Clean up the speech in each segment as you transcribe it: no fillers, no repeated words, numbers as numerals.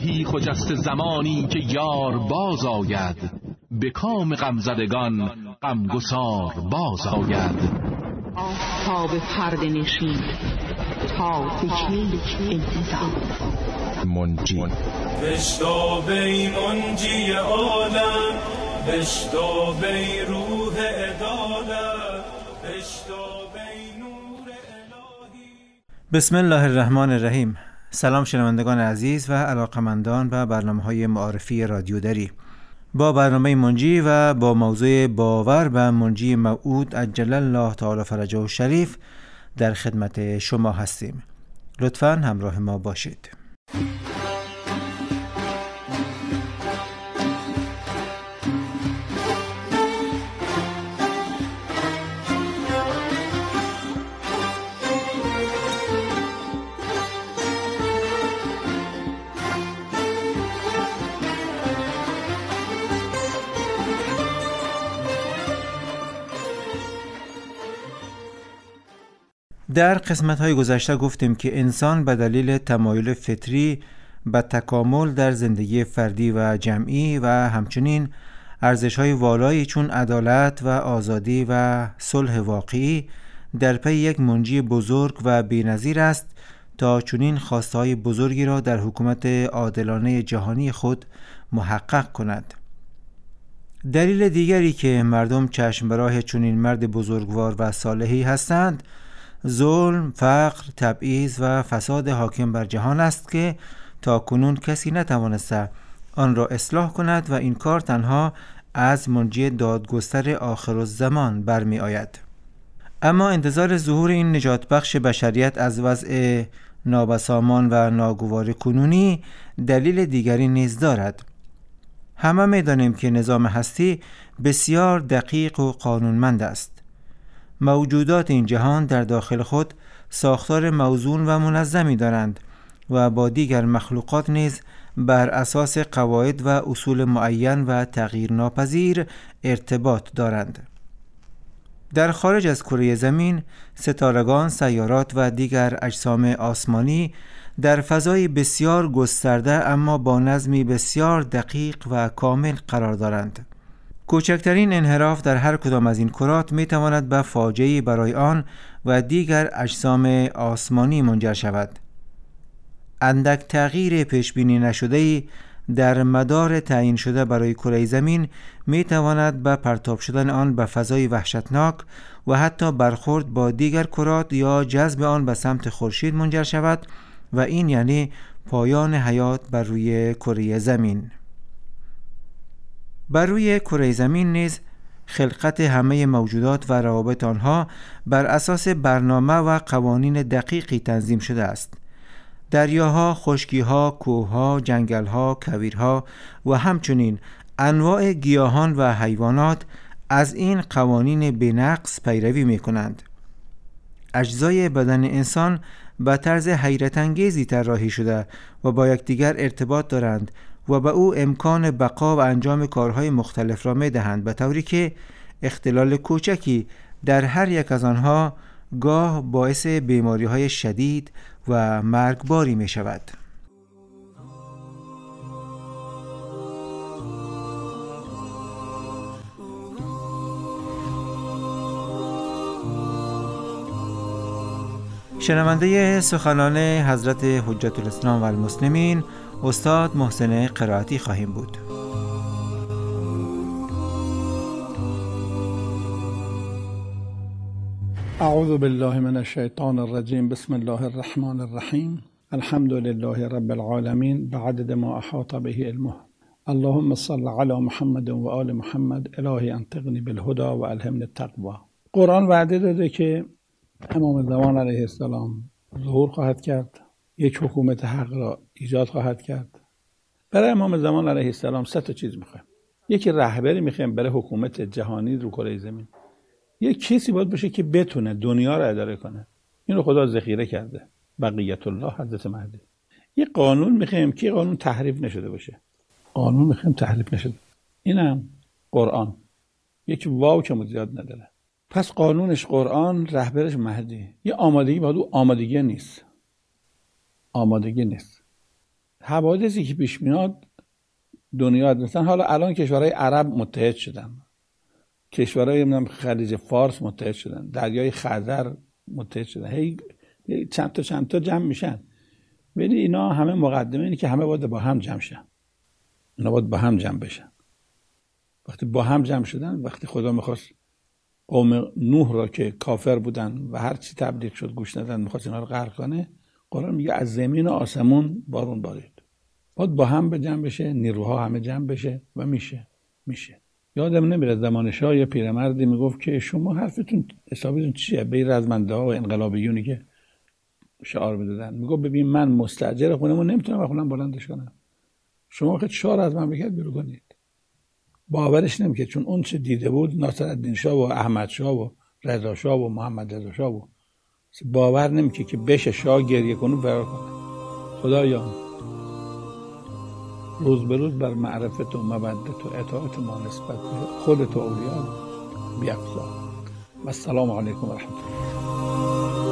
زهی خجسته زمانی که یار باز آید، به کام غمزدگان غمگسار باز آید. آفتاب پرده نشین تا به کی انتظار؟ منجی بشتاب ای منجی عالم، بشتاب ای روح عدالت، بشتاب ای نور الهی. بسم الله الرحمن الرحیم. سلام شنوندگان عزیز و علاقمندان و برنامه‌های معارفی رادیو دری. با برنامه منجی و با موضوع باور به منجی موعود عجل الله تعالی فرجه الشریف در خدمت شما هستیم. لطفاً همراه ما باشید. در قسمت‌های گذشته گفتیم که انسان به دلیل تمایل فطری به تکامل در زندگی فردی و جمعی و همچنین ارزش‌های والایی چون عدالت و آزادی و صلح واقعی در پی یک منجی بزرگ و بی‌نظیر است تا چنین خواسته‌های بزرگی را در حکومت عادلانه جهانی خود محقق کند. دلیل دیگری که مردم چشم به راه چنین مرد بزرگوار و صالحی هستند ظلم، فقر، تبعیض و فساد حاکم بر جهان است که تا کنون کسی نتوانسته آن را اصلاح کند و این کار تنها از منجی دادگستر آخرالزمان برمی آید. اما انتظار ظهور این نجات بخش بشریت از وضع نابسامان و ناگوار کنونی دلیل دیگری نیز دارد. همه می دانیم که نظام هستی بسیار دقیق و قانونمند است. موجودات این جهان در داخل خود ساختار موزون و منظمی دارند و با دیگر مخلوقات نیز بر اساس قواعد و اصول معین و تغییر ناپذیر ارتباط دارند. در خارج از کره زمین، ستارگان، سیارات و دیگر اجسام آسمانی در فضای بسیار گسترده اما با نظمی بسیار دقیق و کامل قرار دارند. کوچکترین انحراف در هر کدام از این کرات می تواند به فاجعه‌ای برای آن و دیگر اجسام آسمانی منجر شود. اندک تغییر پیشبینی نشده‌ای در مدار تعیین شده برای کره زمین می تواند به پرتاب شدن آن به فضای وحشتناک و حتی برخورد با دیگر کرات یا جذب آن به سمت خورشید منجر شود و این یعنی پایان حیات بر روی کره زمین. بر روی کره زمین نیز خلقت همه موجودات و روابط آنها بر اساس برنامه و قوانین دقیقی تنظیم شده است. دریاها، خشکیها، کوهها، جنگلها، کویرها و همچنین انواع گیاهان و حیوانات از این قوانین بی‌نقص پیروی می کنند. اجزای بدن انسان به طرز حیرت انگیزی طراحی شده و با یکدیگر ارتباط دارند و به او امکان بقا و انجام کارهای مختلف را می دهند، به طوری که اختلال کوچکی در هر یک از آنها گاه باعث بیماری‌های شدید و مرگباری می شود. شنونده سخنان حضرت حجت الاسلام و المسلمین استاد محسن قرائتی خواهیم بود. اعوذ بالله من الشیطان الرجیم. بسم الله الرحمن الرحیم. الحمد لله رب العالمین بعدد ما احاط به علمه. اللهم صل علی محمد و آل محمد. الهی انطقنی بالهدى و الهمنی التقوی. قرآن وعده داده که امام زمان علیه السلام ظهور خواهد کرد، یک حکومت حق را ایجاد خواهد کرد. برای امام زمان علیه السلام 3 چیز میخوایم. یکی رهبری میخوایم برای حکومت جهانی رو کره زمین. یک کسی باید باشه که بتونه دنیا را اداره کنه. این رو خدا ذخیره کرده. بقیت الله حضرت مهدی. یک قانون میخوایم که قانون تحریف نشده باشه. قانون میخوایم تحریف نشده. اینم قرآن. یک واو که زیاد نداره. پس قانونش قرآن، رهبرش مهدی. یه آمادگی باید، او آمادگی نیست. حوادثی که پیش میاد دنیا مثلا حالا الان کشورهای عرب متحد شدن، کشورهای خلیج فارس متحد شدن، دریای خزر متحد شدن، هی چند تا جمع میشن. ولی اینا همه مقدمه اینه که همه باید با هم جمع شن، اینا باید با هم جمع بشن. وقتی با هم جمع شدن، وقتی خدا میخواست قوم نوح را که کافر بودن و هر چی تبلیغ شد گوش ندادن، میخواست اینا رو غرق کنه، قرآن میگه از زمین و آسمون بارون بارید. باید با هم به جمع بشه، نیروها همه جمع بشه و میشه. یادم نمیره زمان شاه یه پیرمردی میگفت که شما حرفتون حسابتون چیه؟ به رزمنده ها و انقلابیونی که شعار میدادن، میگفت ببین من مستاجر خونمو نمیتونم خونم بلندش کنم، شما خود شعار از مملکت بیرون کنید. باورش نمیکرد، چون اون چه دیده بود ناصرالدین شاه و احمد شاه و رضا شاه و محمد رضا شاه و باور نمیکرد که بشه شاه گریه کنه و فرار کنه. خدایا روز به روز بر معرفت و مودت و اطاعت ما نسبت به خودت و اولیاء بیفزا. و السلام علیکم و رحمت الله.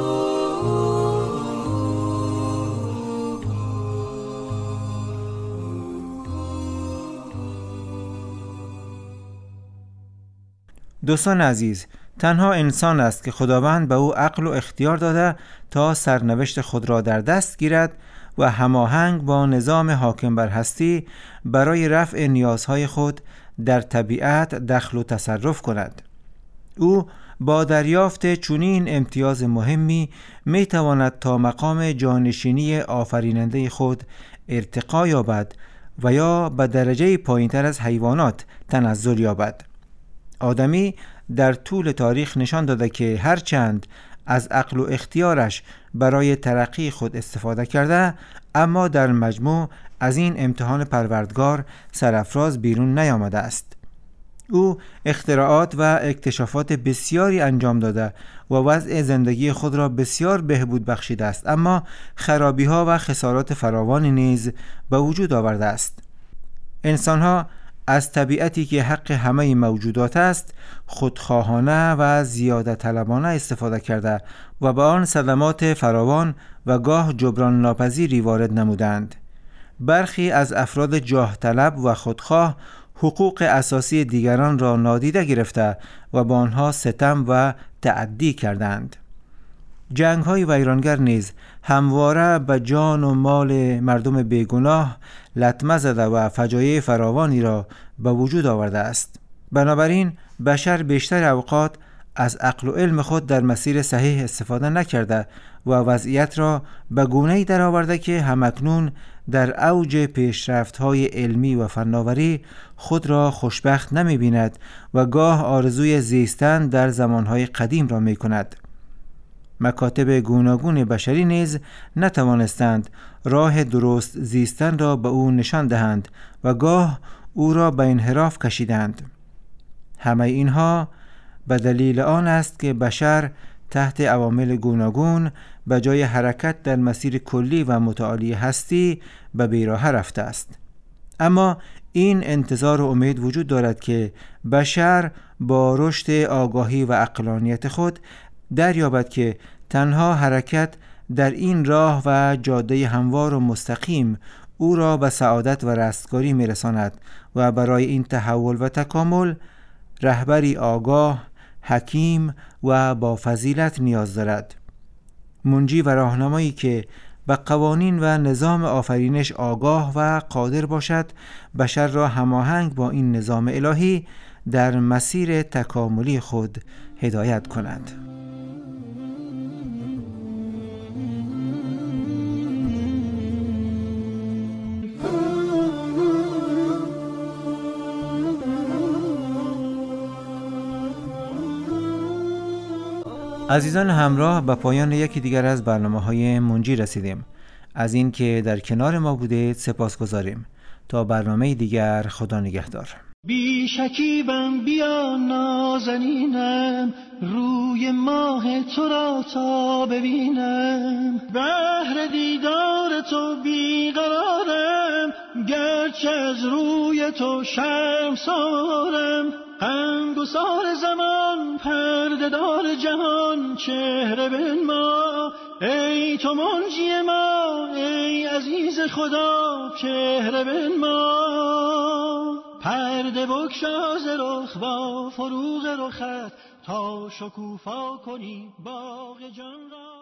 دوستان عزیز، تنها انسان است که خداوند به او عقل و اختیار داده تا سرنوشت خود را در دست گیرد و هماهنگ با نظام حاکم بر هستی برای رفع نیازهای خود در طبیعت دخل و تصرف کند. او با دریافت چنین امتیاز مهمی می تواند تا مقام جانشینی آفریننده خود ارتقا یابد و یا به درجه پایینتر از حیوانات تنزل یابد. آدمی در طول تاریخ نشان داده که هرچند از عقل و اختیارش برای ترقی خود استفاده کرده، اما در مجموع از این امتحان پروردگار سرافراز بیرون نیامده است. او اختراعات و اکتشافات بسیاری انجام داده و وضع زندگی خود را بسیار بهبود بخشیده است، اما خرابی‌ها و خسارات فراوانی نیز به وجود آورده است. انسان‌ها از طبیعتی که حق همه موجودات است خودخواهانه و زیاده طلبانه استفاده کرده و به آن صدمات فراوان و گاه جبران ناپذیری وارد نمودند. برخی از افراد جاه طلب و خودخواه حقوق اساسی دیگران را نادیده گرفته و با آنها ستم و تعدی کردند. جنگ‌های ویرانگر نیز همواره به جان و مال مردم بیگناه لطمه زده و فجایع فراوانی را به وجود آورده است. بنابراین بشر بیشتر اوقات از عقل و علم خود در مسیر صحیح استفاده نکرده و وضعیت را به گونه‌ای درآورده که همکنون در اوج پیشرفت‌های علمی و فناوری خود را خوشبخت نمی‌بیند و گاه آرزوی زیستن در زمانهای قدیم را می‌کند. مکاتب گوناگون بشری نیز نتوانستند راه درست زیستن را به او نشان دهند و گاه او را به انحراف کشیدند. همه اینها به دلیل آن است که بشر تحت عوامل گوناگون به جای حرکت در مسیر کلی و متعالی هستی به بیراه رفته است. اما این انتظار و امید وجود دارد که بشر با رشد آگاهی و عقلانیت خود دریابد که تنها حرکت در این راه و جاده هموار و مستقیم او را به سعادت و رستگاری میرساند و برای این تحول و تکامل رهبری آگاه، حکیم و با فضیلت نیاز دارد. منجی و راهنمایی که به قوانین و نظام آفرینش آگاه و قادر باشد بشر را هماهنگ با این نظام الهی در مسیر تکاملی خود هدایت کند. عزیزان همراه، به پایان یکی دیگر از برنامه‌های منجی رسیدیم. از این که در کنار ما بودید سپاسگزاریم. تا برنامه دیگر، خدا نگهدار. بی شکیبم بیا نازنینم، روی ماه تو را تا ببینم. بهر دیدار تو بیقرارم، گرچه از روی تو شرمسارم. غمگسار زمان، پرده دار جهان، چهره بنما ای تو منجی ما، ای عزیز خدا چهره بنما. پرده بگشا ز رخ با فروغ رخت، تا شکوفا کنی باغ جان را.